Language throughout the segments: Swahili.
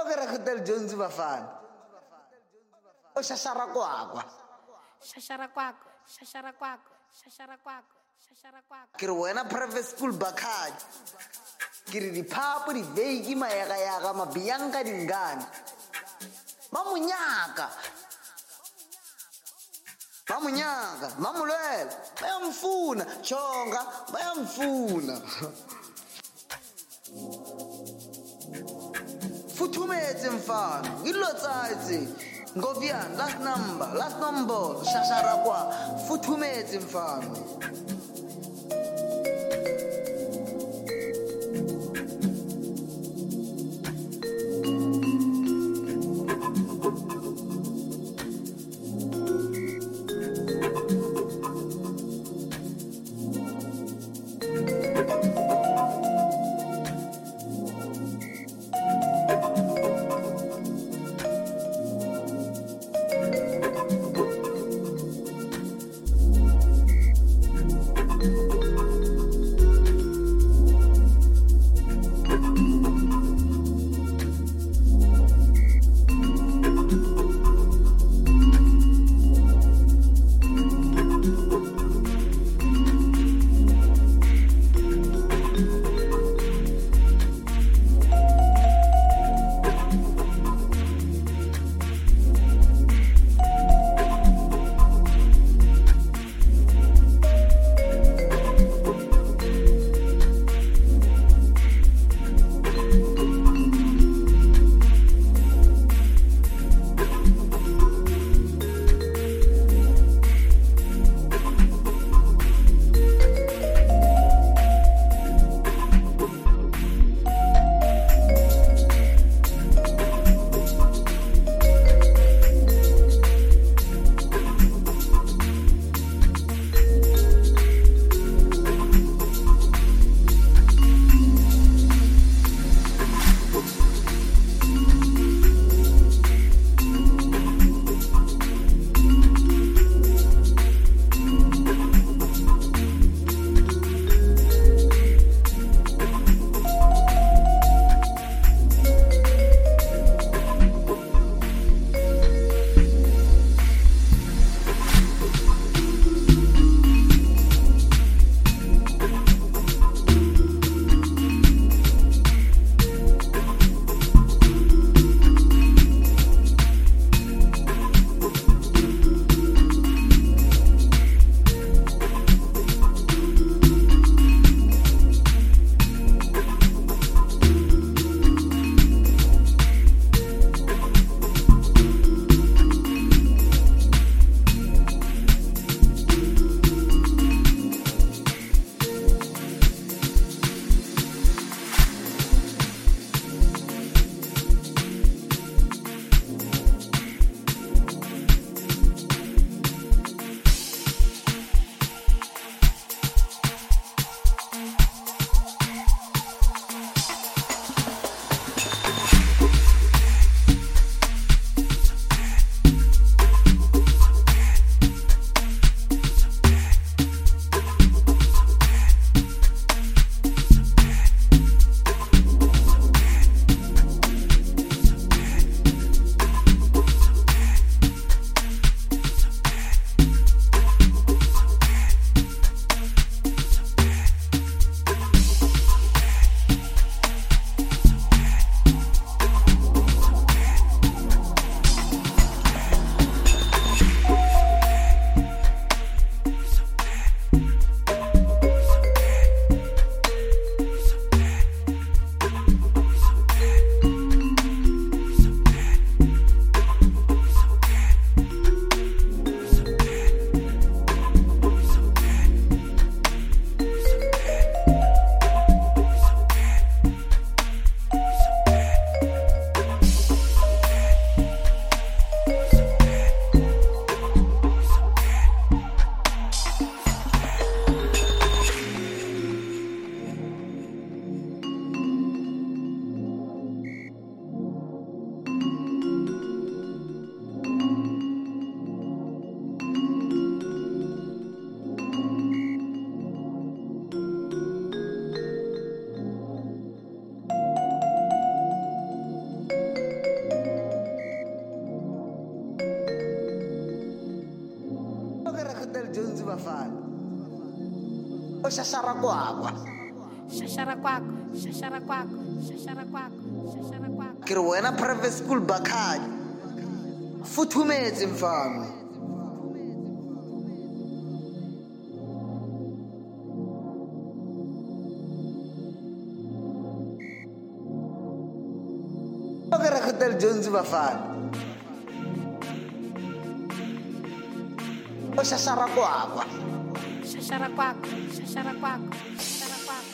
ke re Hotel Jones bafana o shashara kwakwa ke re wena private school bakhadi ke re diphapo diveiki mayaga-yaga mabiyanka dingane ba monyaka mamulwela bayamfuna chonga bayamfuna futhumetse mfana ngilotsaitse Ngovian last number shashara kwa futhumetse mfana Shashara kwakwa. Shashara kwako, shashara kwako, shashara kwako, shashara kwako. Ke re wena private school bakhadi. Futhumetse mfana. Okera Hotel Jones bafana. Shashara kwakwa. Shashara kwako, shashara kwako, shashara kwako.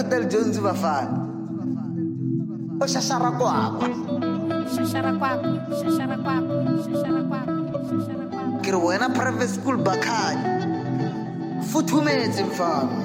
Pastor Jones bafana o shashara kwakwa shashara kwakwa shashara kwakwa shashara kwakwa shashara kwakwa ke re wena private school bakhanya futhumetse mfana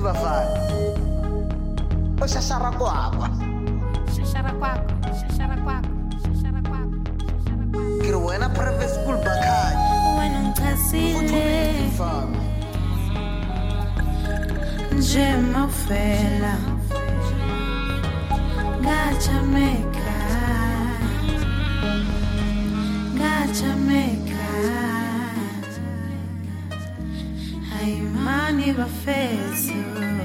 bafana. Shashara kwakwa. Shashara kwakwa, shashara kwakwa, shashara kwakwa, shashara kwakwa. Kiri wena private school bakhaya. Wena ngichazile Fama. nje mawufela ngajameka ayimani bafethu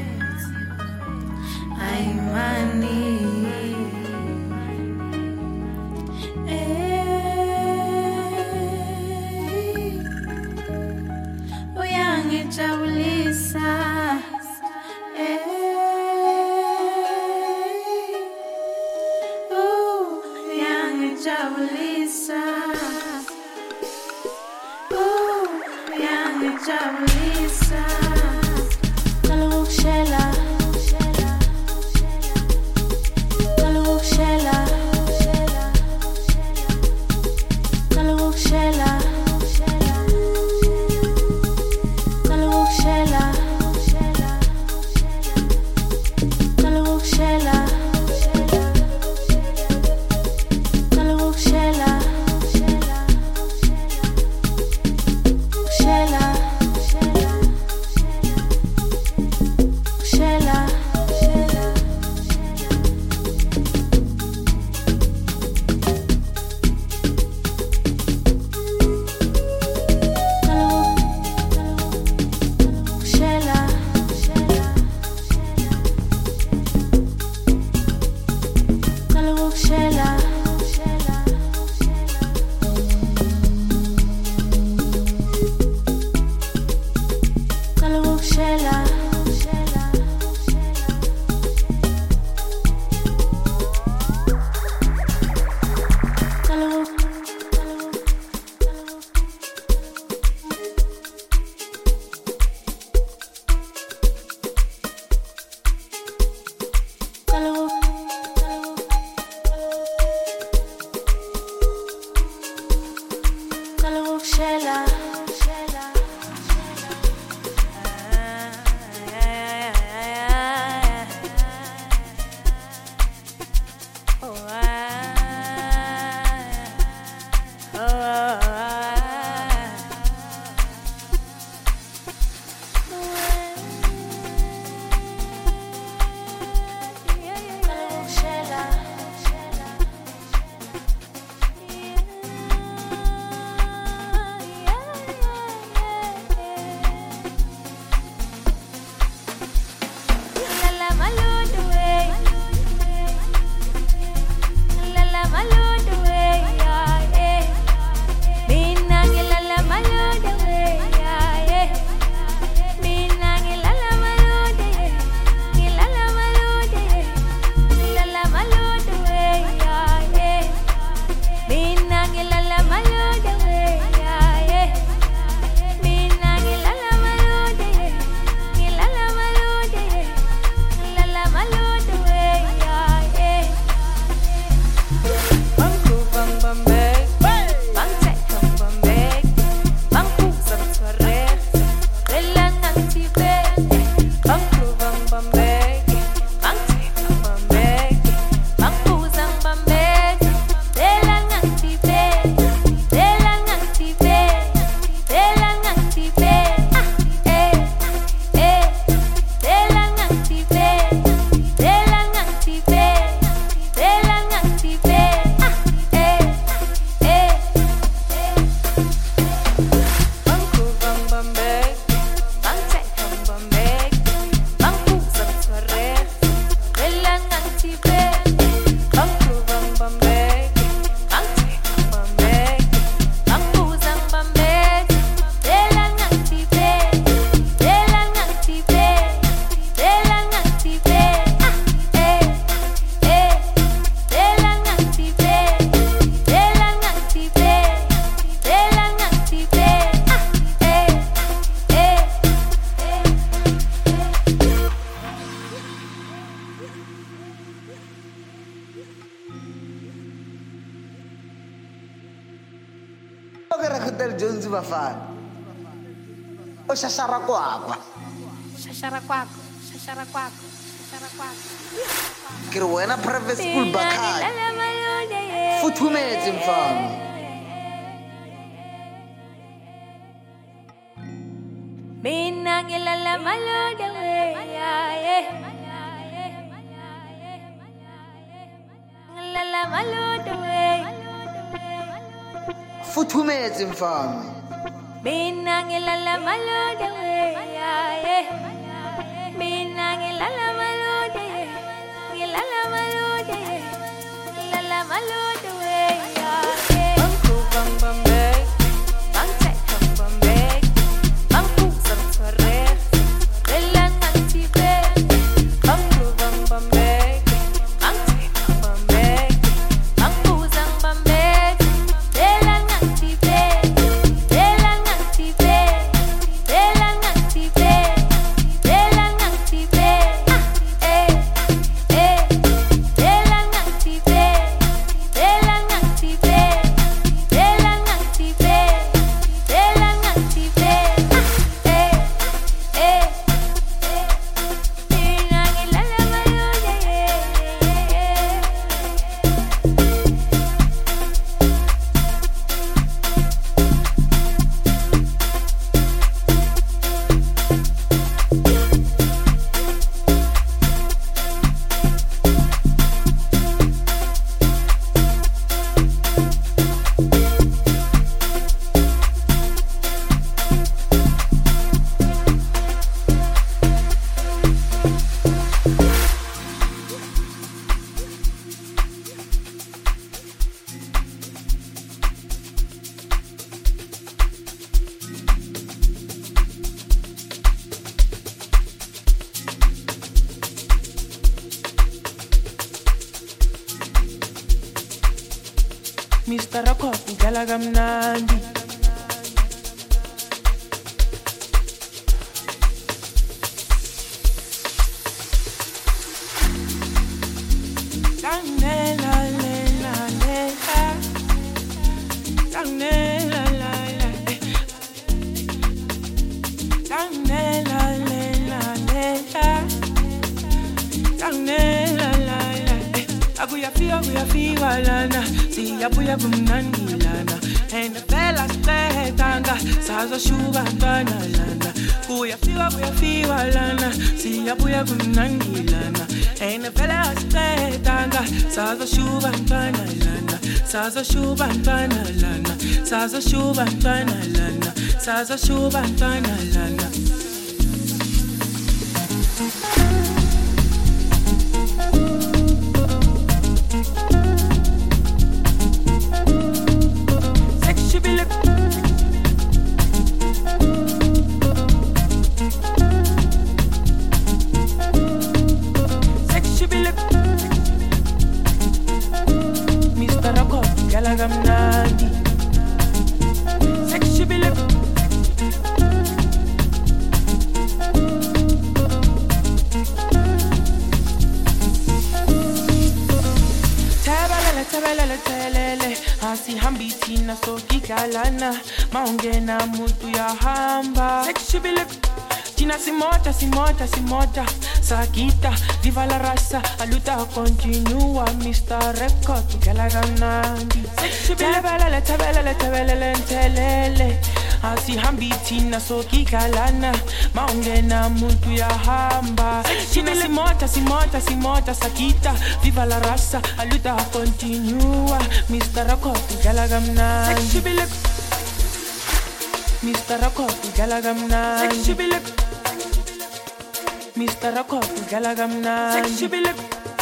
ayimani uyangijabulisa uyangijabulisa uyangijabulisa kalokushela kalokushela kalokushela kalokushela kalokushela kalokushela shela shela Hotel Jones bafana. Shashara kwakwa. Shashara kwakwa, shashara kwako, shashara kwako. Ke re wena private school Bakhadi futhumetse mfana. Mina ngilala malode ngilala malode Futhumetse mfana. Mina ngilala malode Mina ngilala malode ngilala malode ngilala malode Bang bang bang bang bang tek bang bang bang pusang sore elang antibe bang bang bang bang bang tek bang bang bang pusang bang bang elang antibe elang antibe elang antibe elang antibe elang antibe elang antibe elang antibe elang antibe Mina ngilala malode Mr. Rokoku galagamnandi Lana, see abuya kumnangilana, and the fella stretanga, sazo shuba banalana, kuya fiwa lana, see abuya kumnangilana, and the fella stretanga, sazo shuba banalana, sazo shuba banalana, sazo shuba banalana, sazo shuba banalana. Asihambitina so kikalana maongena mutu ya hamba sexibile tina simota sakita viva la raza aluta continua Mr. Record galaganandi sexibile tabelele ntelele asihambitina so kikalana maongena mutu ya hamba tina simota sakita viva la raza aluta continua Mr. Record galaganandi sexibile Mr. Record galaganandi sexibile Mr. Record galaganandi sexibile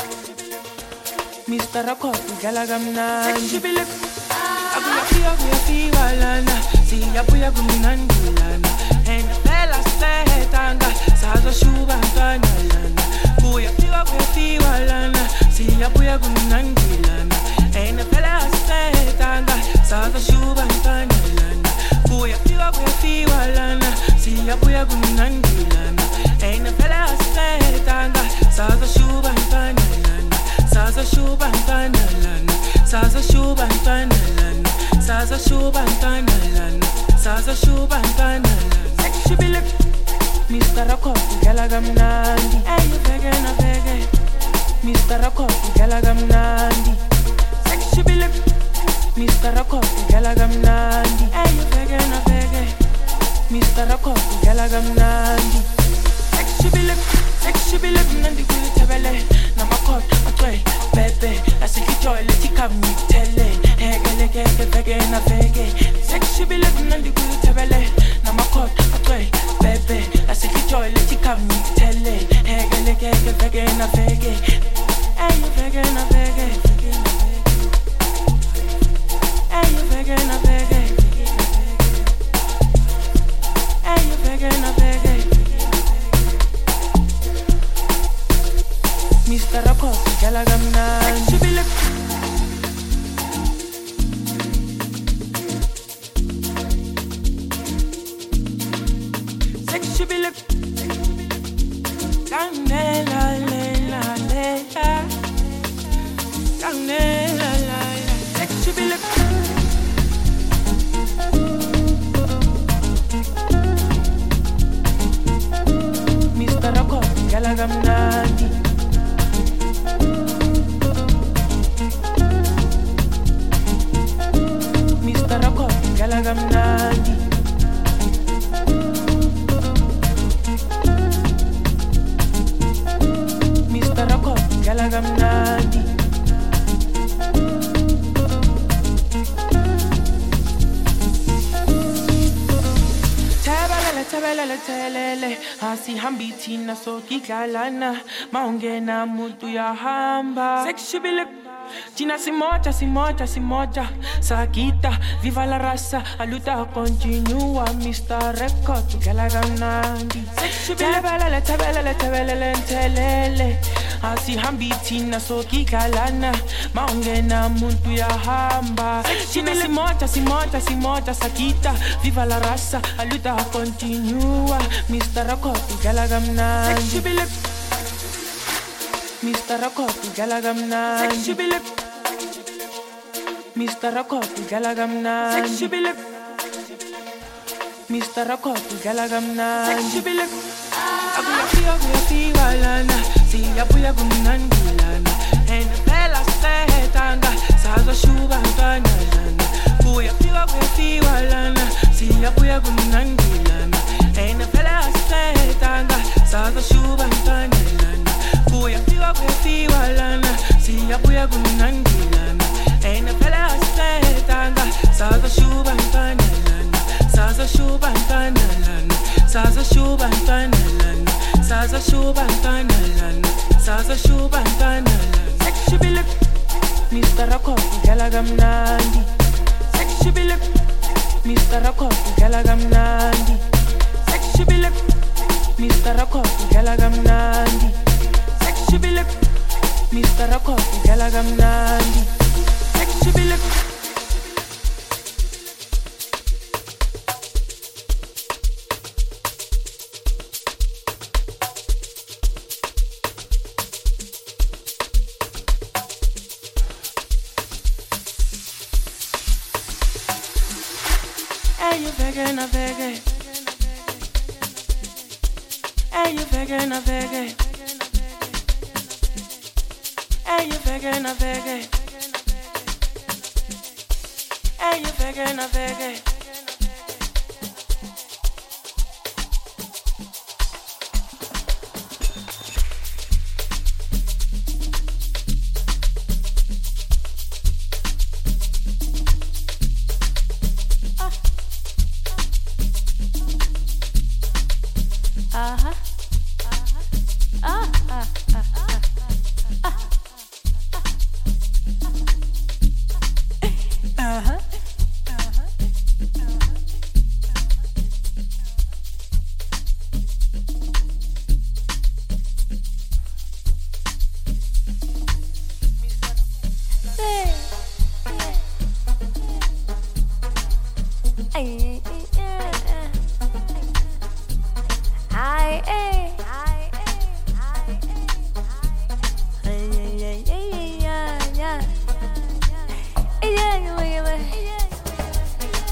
Mr. Record galaganandi sexibile abuya fiwa lana si abuya kumnangilana and fella setanga sazo shuba banalana kuya fiwa lana si abuya kumnangilana and fella setanga sazo shuba banalana kuya fiwa lana si abuya kumnangilana and fella setanga sazo shuba banalana sazo shuba banalana sazo shuba banalana sazo shuba banalana sazo shuba banalana sexibile Mr. Rokoku gala kamnandi. Hey, you vege na vege. Mr. Rakosi, gala kamnandi. Sexy bilip. Mr. Rakosi, gala kamnandi. Hey, you vege na vege. Mr. Rakosi, gala kamnandi. Sexy bilip, nandi kuli tebele. Namakot, atwe, bebe. Asikijoy, leti kamni tele. Hegele keke vege na vege. Sexy bilip, nandi kuli tebele. Namakot, atwe, bebe. Asikijoy, leti kamni tele. Hegele keke vege na vege. Hey, you vege na vege. Hey, you vege na vege. Hey, you vege na vege. Mr. Rakosi, gala kamnandi. Sexy bilip. Sexy bilip. Canela, lela, lela. Canela, lela. Sexy bilip. Mr. Rakosi, gala kamnandi. Mr. Rakosi, gala kamnandi. Mr. Rakosi, gala kamnandi. Tabelele telele asihambi thina sokidlalana maungena muntu yahamba. Sexy bilip. Tina simota Sakita, viva la raza Aluta continua Mr. Record gala kamnandi. Sexy bilip. Tabelele telele asihambi thina sokidlalana maungena muntu yahamba. Tina simota Sakita, viva la raza Aluta continua Mr. Record gala kamnandi. Sexy bilip. Mr. Rakosi, gala kamnandi. Sexy bilip. Mr. Rakosi, gala kamnandi. Sexy bilip. Mr. Rakosi, gala kamnandi. Sexy bilip. Abuya fiwa lana, siyabuya kumnandulana. Ena phela setanga, sazo shuba ntwana lana. Buya fiwa lana, siyabuya kumnandulana. Ena phela setanga, sazo shuba ntwana lana. Buya fiwa lana, siyabuya kumnandulana. Ena phela setanga, sazo shuba ntwana lana. Sazo shuba ntwana lana. Sazo shuba ntwana lana. Sazo shuba ntwana lana. Sazo shuba ntwana lana. Sexy bilip. Mr. Rakosi, gala kamnandi. Sexy bilip. Mr. Rakosi, gala kamnandi. Sexy bilip. Mr. Rakosi, gala kamnandi. Sexy bilip. Mr. Rakosi, gala kamnandi. Sexy bilip. Hey, you vege na vege. Hey, you vege na vege. Hey, you vege na vege. Hey, you vege na vege.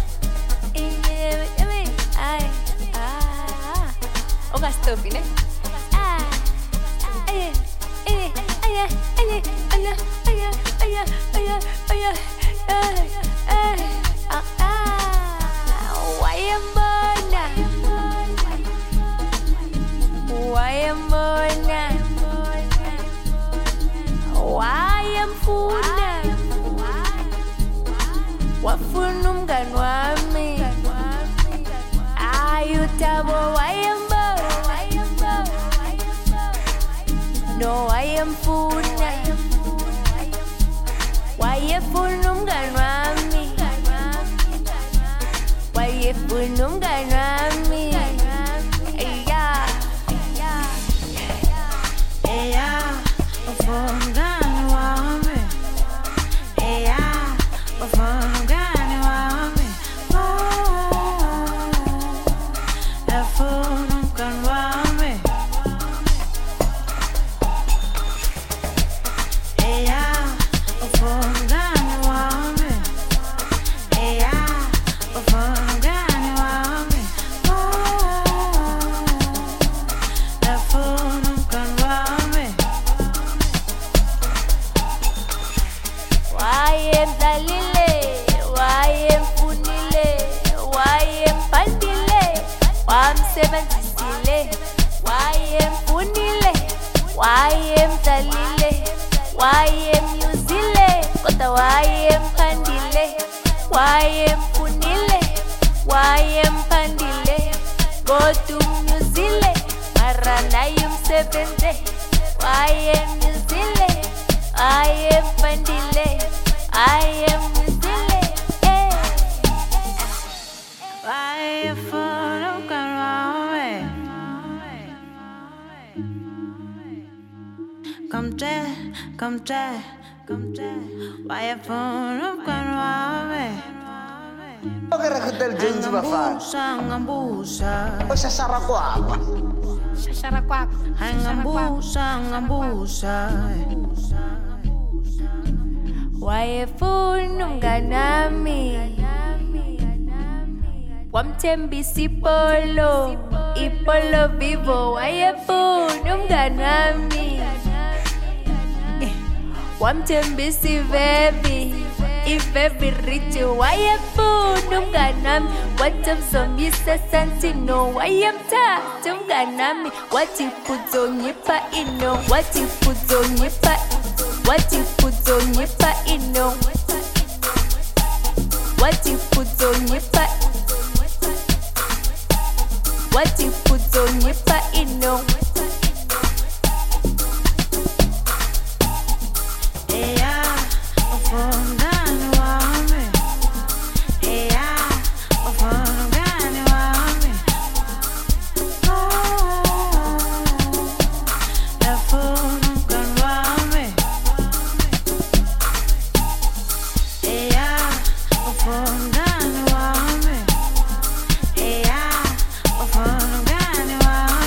Oga stuffy, né? Wafuna umngani wami ayutabo wayembo no wayemfuna wayefuna umngani wami wayefuna umngani wami umngani wami Wamsebenzisile wayemfunile wayemdlalile wayemyuzile kodwa wayemphandile wayemfunile wayemphandile kodwa umyuzile mara naye umsebenze wayemyuzile wayemphandile wayemyuzile Come try. Why you phone up Kanwame? Okay, Hotel Jones bafana. Ngambusa. Oshashara kwakwa. Shashara kwakho. Ngambusa. Wayefuna umngani wami wamthembisa ipolo vivo wayefuna umngani wami wamthembisa ivebi rich wayefuna umngani wami wathi mzomisa Santino wayemthatha umngani wami wathi uzongipa ino wathi uzongipa ino wathi uzongipa ino Wami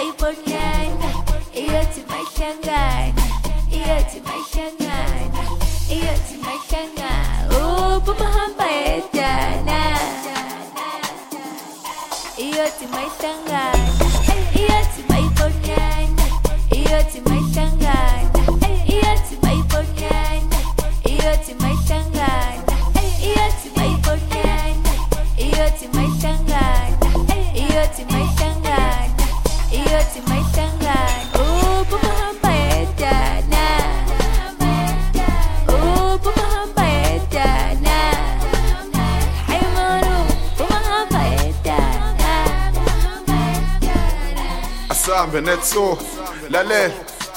bayibonyana, iyothi mahlangana, iyothi mahlangana, iyothi mahlangana. Oh, baba hamba yedana, iyothi mahlangana, iyothi bayibonyana, iyothi mahlangana, iyothi bayibonyana, iyothi mahlangana, iyothi bayibonyana, iyothi mahlangana, iyothi mahlangana, iyothi mahlangana. Oh, baba hamba yedana, oh, baba hamba yedana, hayi moro, baba hamba yedana. Asambe netso lalela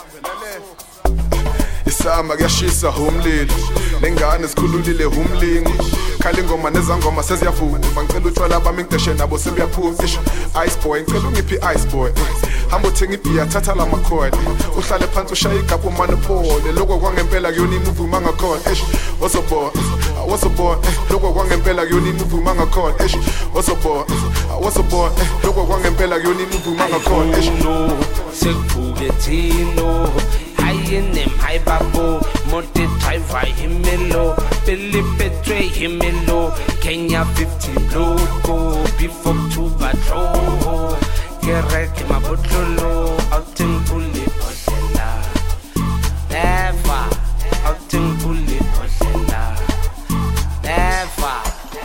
isamba kuyashisa umlilo nengane sikhululile umlingo khala ingoma nezangoma seziyavuka bangicela utshwala bami ngideshe nabo sebuyaphuma ice boy ngicela ungiphi ice boy hamba uthenga ibhiya thatha la makhona uhlale phansi ushaye igapho manopole lokho kwangempela kuyona imove mangakhona wozoboy lokho kwangempela kuyona imove mangakhona wozoboy lokho kwangempela kuyona imove mangakhona sekuvuke thino high babo, motor driver himelo, Billy betray himelo, Kenya 50 loco, before 2 patrol, Gerek mabotolo, out in bullet potella, never, out in bullet potella, never.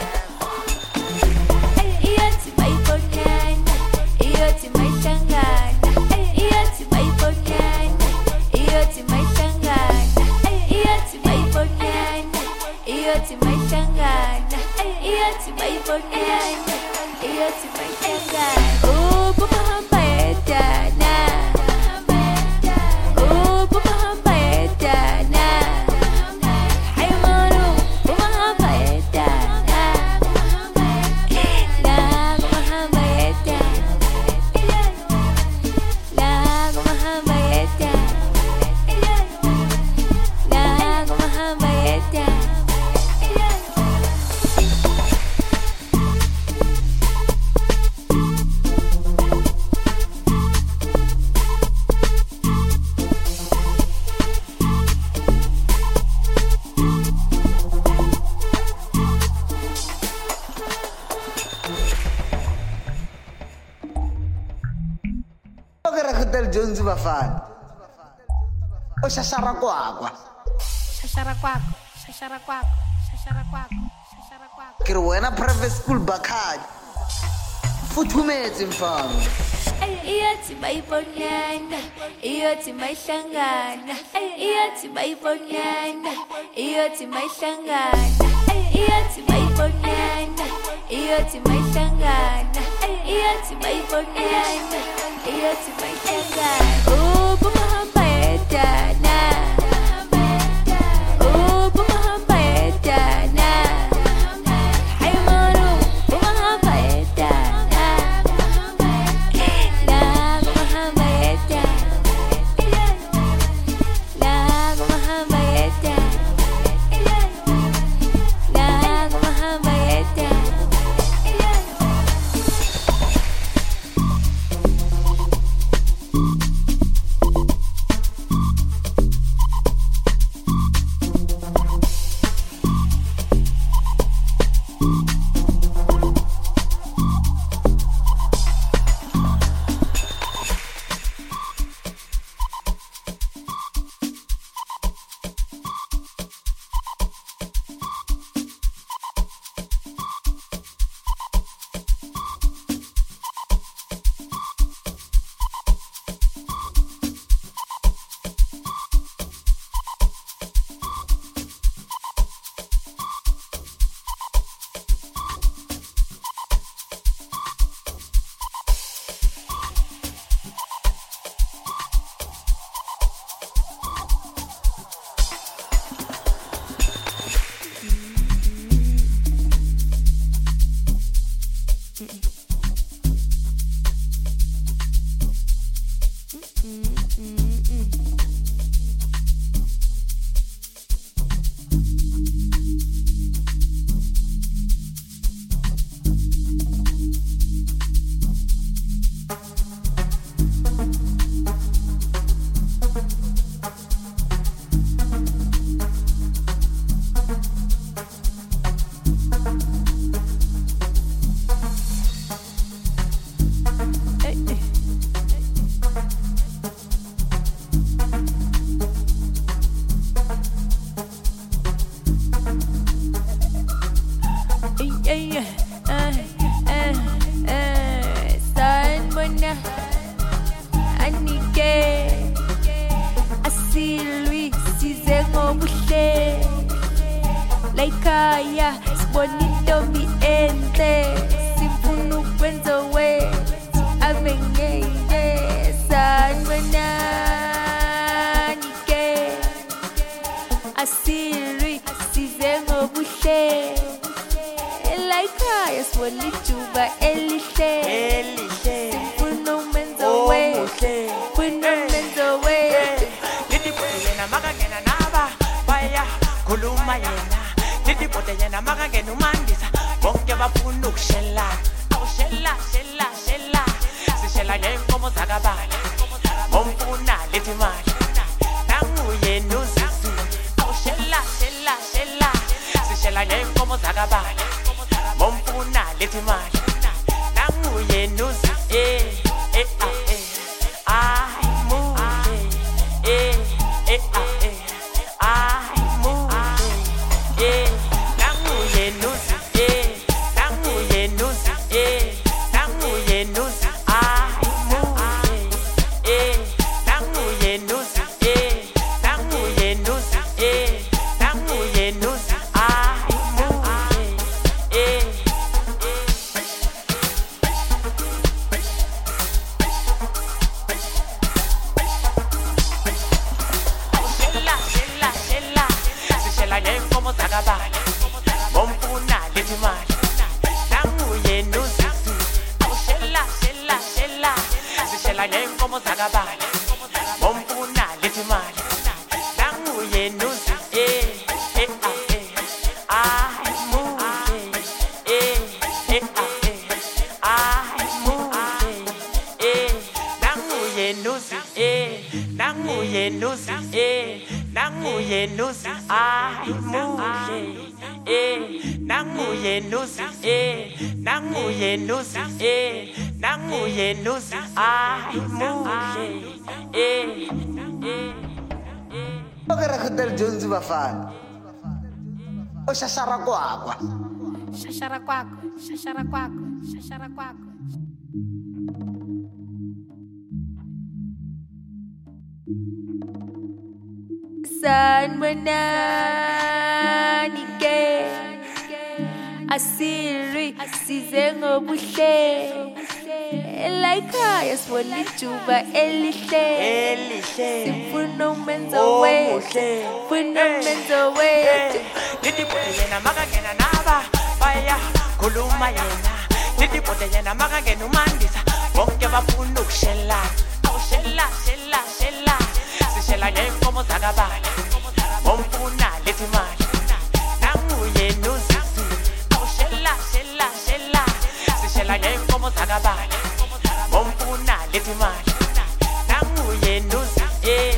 Iyothi bayibonyana, iyothi mahlangana, iyothi bayibonyana, iyothi mahlangana, iyothi bayibonyana, iyothi mahlangana, iyothi bayibonyana, iyothi mahlangana. Oh, baba hamba yedana, oh, baba hamba yedana, hayi moro, baba hamba yedana, la baba hamba yedana, la baba hamba yedana, la baba hamba yedana. Hotel Jones bafana oshashara kwakwa Shashara kwako, shashara kwako, shashara kwako, shashara kwako. ke re wena private school bakhadi futhumetse mfana Iyothi bayibonyana, iyothi mahlangana, iyothi bayibonyana, iyothi mahlangana, iyothi bayibonyana, iyothi mahlangana, iyothi bayibonyana, iyothi mahlangana. Oh, baba hamba yedana, oh, baba hamba yedana, hayi moro, baba hamba yedana, la baba hamba yedana, la baba hamba yedana, la baba hamba yedana. laikaya sibonito mi ente simfuna ukwenza wethu abengeke sanibonani ke asiri size ngobuhle laikaya sibonijuba elihle simfuna ukwenza wethu yena makangena naba baya khuluma yena lidipote yena makangena umandisa bonke bafuna ukushela awushela shela sishela ngenkomo zakabala bomfuna lethi imali nanguye nozisi awushela shela sishela ngenkomo zakabala bomfuna lethi imali nanguye nozisi Jones bafana o shashara kwakwa sanibonani ke asiri size ngobuhle laikaya sibonijuba elihle simfuna ukwenza wethu lidipote yena makangena naba baya khuluma yena lidipote yena makangena umandisa bonke bafuna ukushela awushela shela sishela ngenkomo zakabala bomfuna lethi imali nanguye nozisi awushela shela sishela ngenkomo zakabala bomfuna lethi imali nanguye nozisi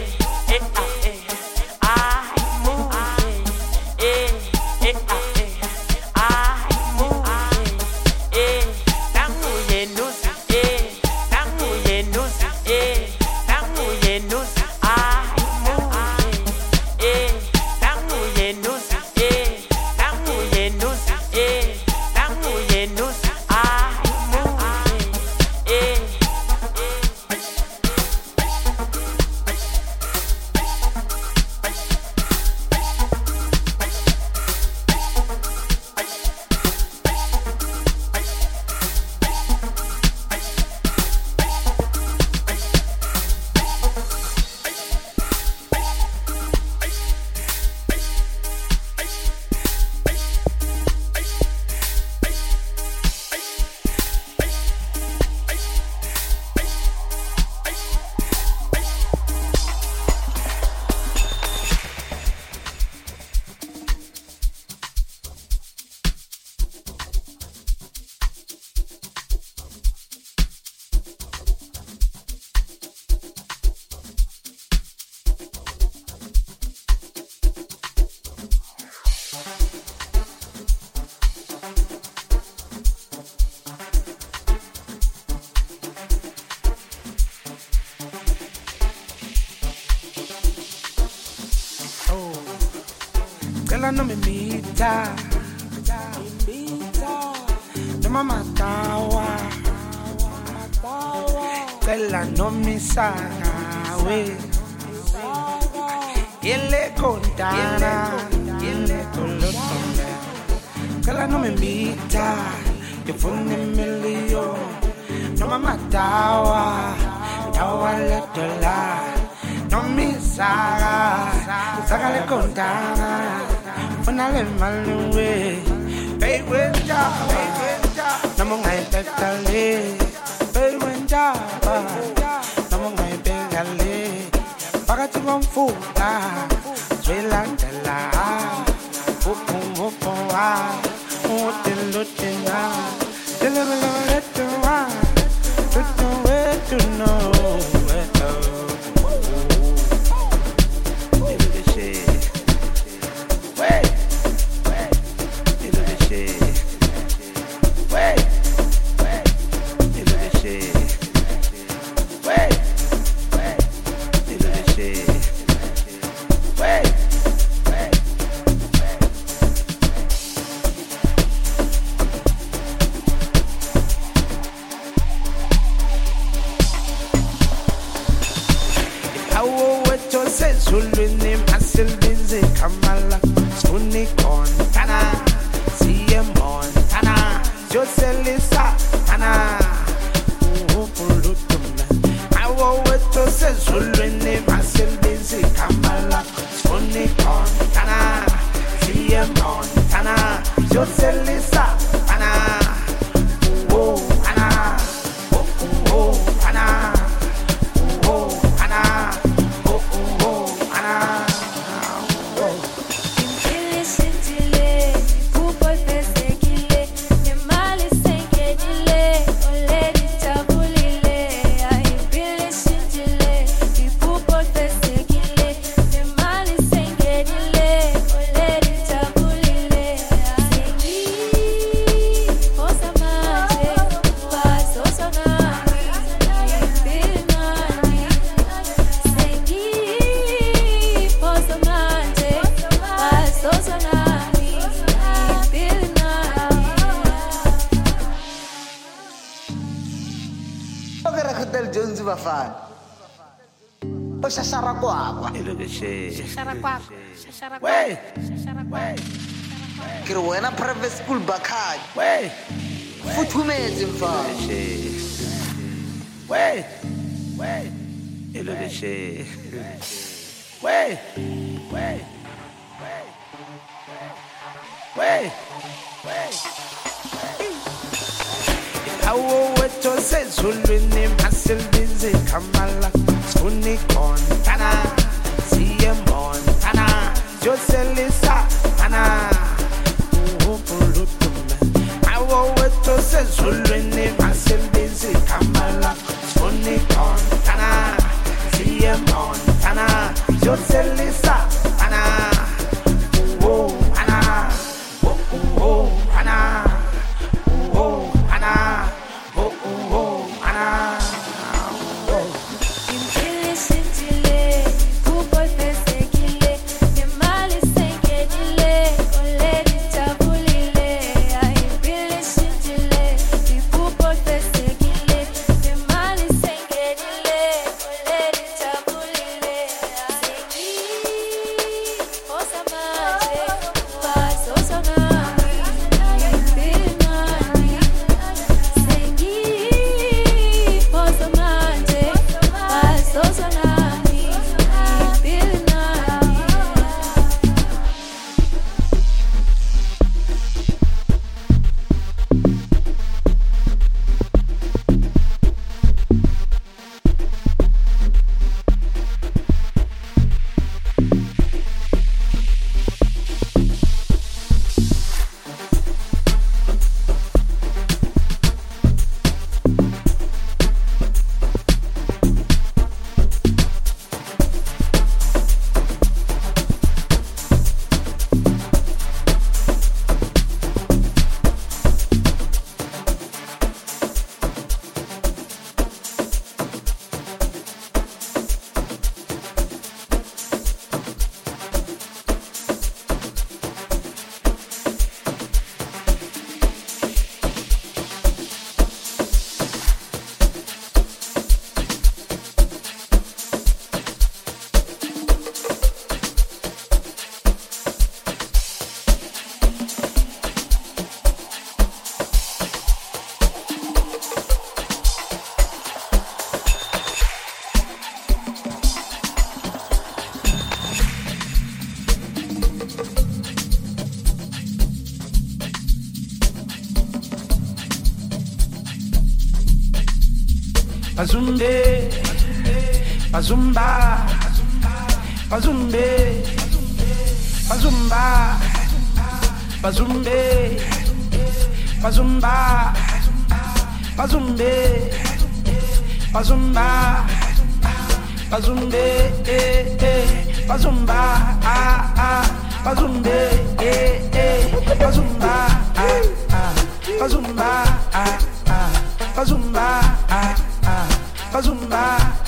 no me invita, no me matawa, Bella no me saga, we, ele contana, ele con los Tell no me mbita Yofune million No mama dawa le dola No misara Saka le kontana Funa le maluwe Baby No mo ngai petale Baby No mo ngai begale Pakati wamfuta Swilandela Upuwa Utilutena Deliberately to know Sulwini masilbizi kamala Suni kontana Siye montana Joselisa Tana Upulutuna Awo weto se Sulwini masilbizi kamala Suni kontana Siye montana Joselisa Tana Oh, Anna Oh, Anna Oh, Anna bafana oshashara kwakwa Shashara kwako, shashara kwako, Wey. shashara kwako. ke re wena private school bakhadi futhumetse mfana Awo weto se Sulwini masilbizi kamala Suni kontana Siye montana Joselisa Tana Upulutuna Awo weto se Sulwini masilbizi kamala Suni kontana Siye montana Joselisa Tana Oh, Anna Oh, Anna Oh, Anna Anna Bazumbe, bazumba, bazumbe, bazumba, bazumbe, bazumba, bazumbe, bazumba, bazumbe, bazumba, bazumbe, bazumba, bazumba, bazumba, bazumba,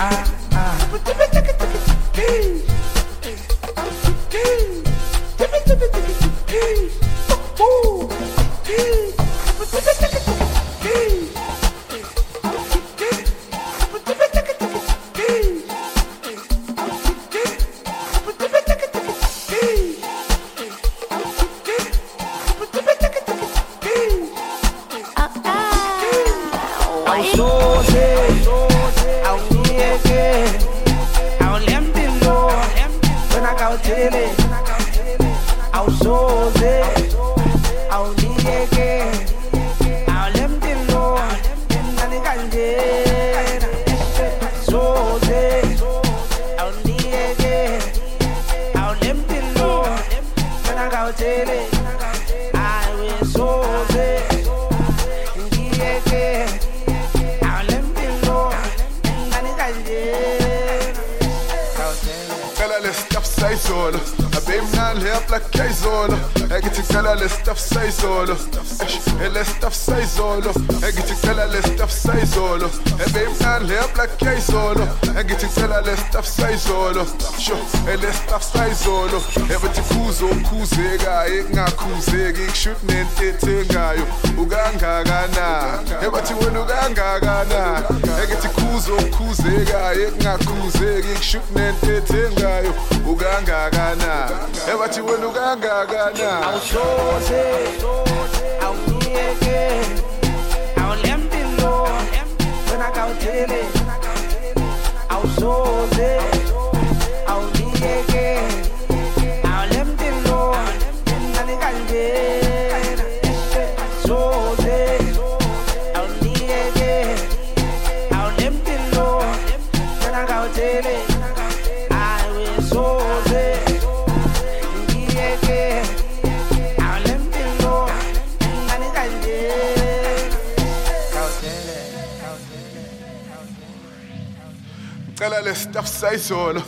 Solo.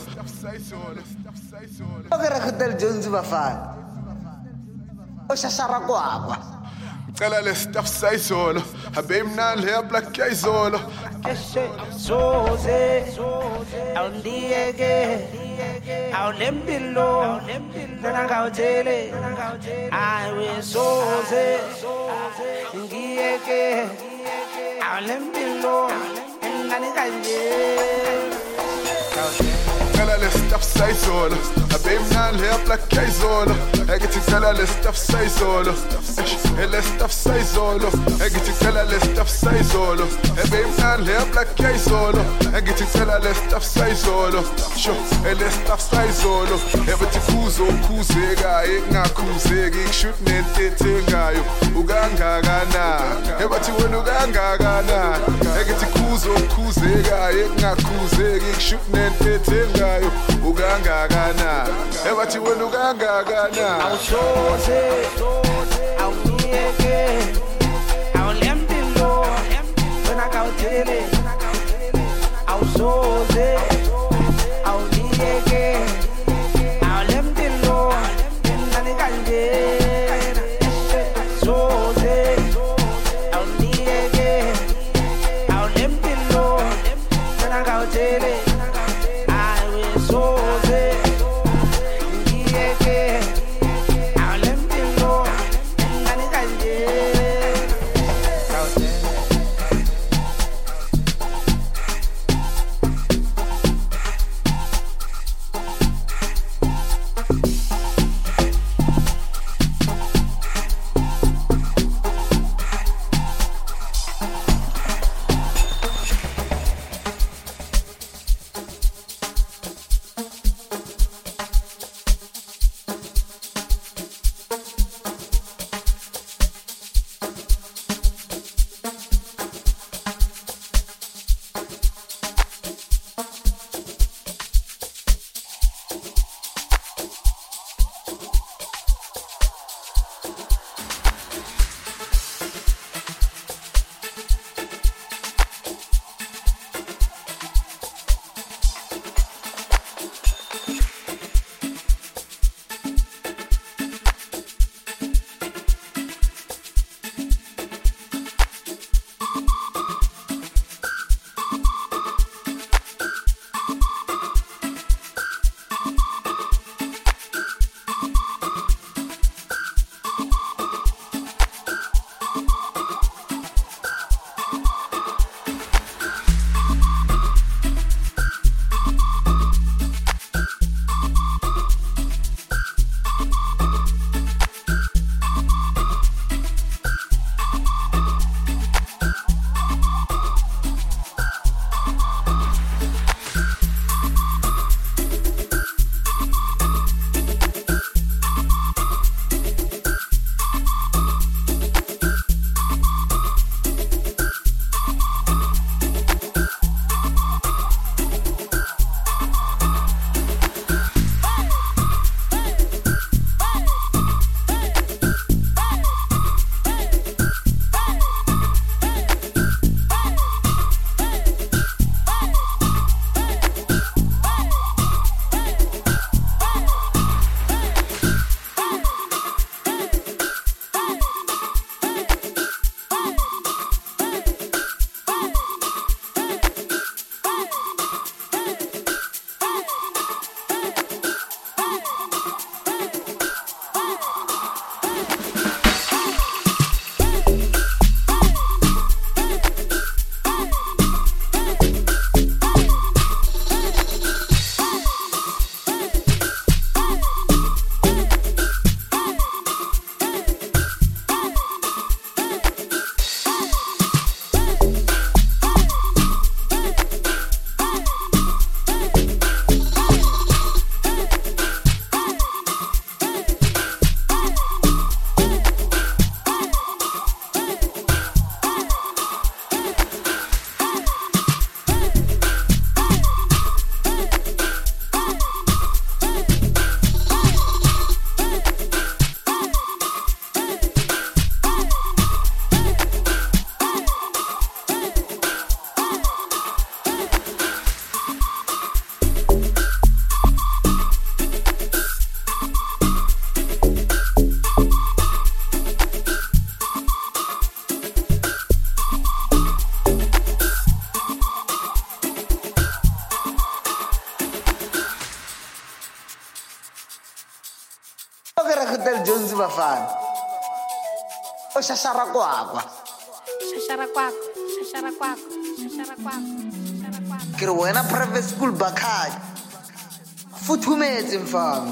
Okera Hotel Jones bafana. Oshashara kwakwa. Cala le stuff say solo. Habim nan le black kay solo. Soze, au ndiege, au lembilo, nana gautele, I will soze, ndiege, au lembilo, nana gautele. Cala le stuff say solo. Habim nan le black kay solo. Egiti cala le stuff say solo. Le stuff say solo. Egiti cala le stuff say solo. Habim nan le black kay solo. Egiti cala le stuff say solo. Sho, le stuff say solo. Ebiti kuzo kuzega, egna kuzega, shoot nente tengayo. Uganga gana. Ebati wenu ganga gana. Egiti kuzo kuzega, egna kuzega, shoot nente tengayo. Uganga gana. Ebati wenu ganga gana. Au soze, au niege, au lembilo, nana gautele, au soze, au niege, au lembilo, nana gautele, soze, au niege, au lembilo, nana gautele. Hotel Jones bafana. O shashara kwakwa. Shashara kwakwa, shashara kwakwa, shashara kwakwa, shashara kwakwa. Ke re wena private school bakhadi. Futhumetse mfana.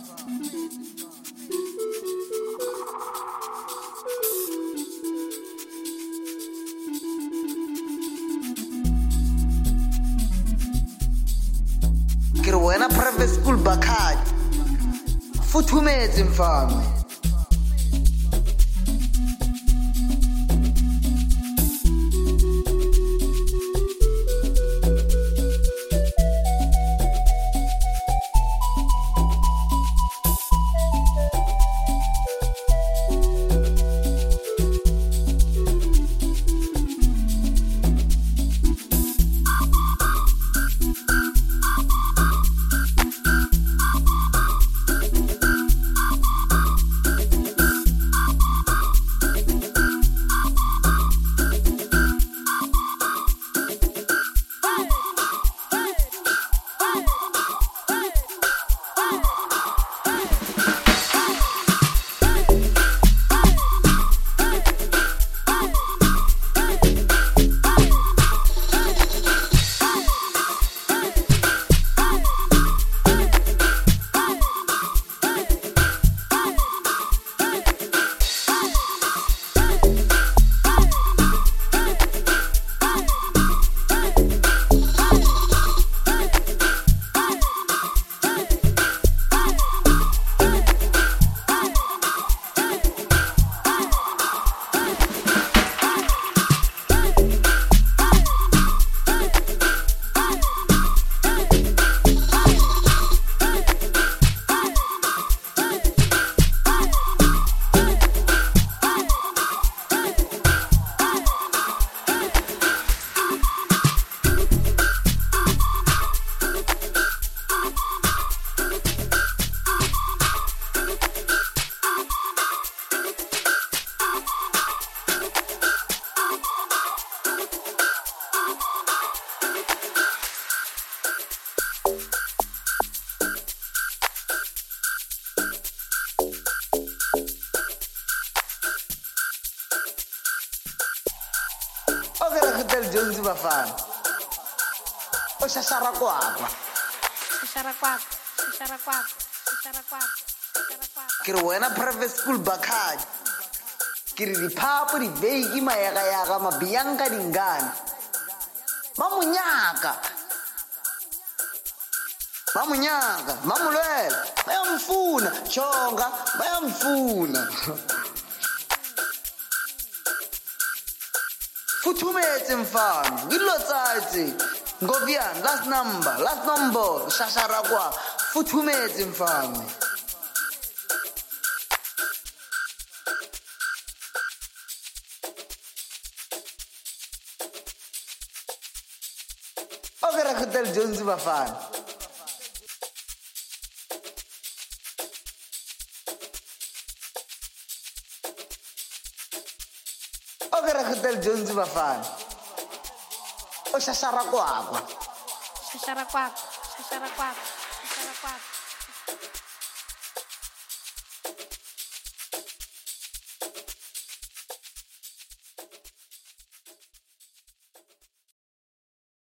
Ke re wena private school bakhadi. Futhumetse mfana. Hotel Jones bafana. O shashara kwakwa. Shashara kwakwa, shashara kwakwa, shashara kwakwa, shashara kwakwa. Ke re wena private school bakhadi. Ke re diphapo di veiki mayaga mabiyanka dingane. Mamunyaka. Mamulwela. Bayamfuna, chonga, bayamfuna. Futhumetse mfana, ngilo tsatsi. Ngovian, last number, shashara kwa. Futhumetse mfana. Okay, Hotel Jones bafana. Okay, Hotel Jones bafana. O shashara kwakwa. Shashara kwakwa, shashara kwakwa, shashara kwakwa.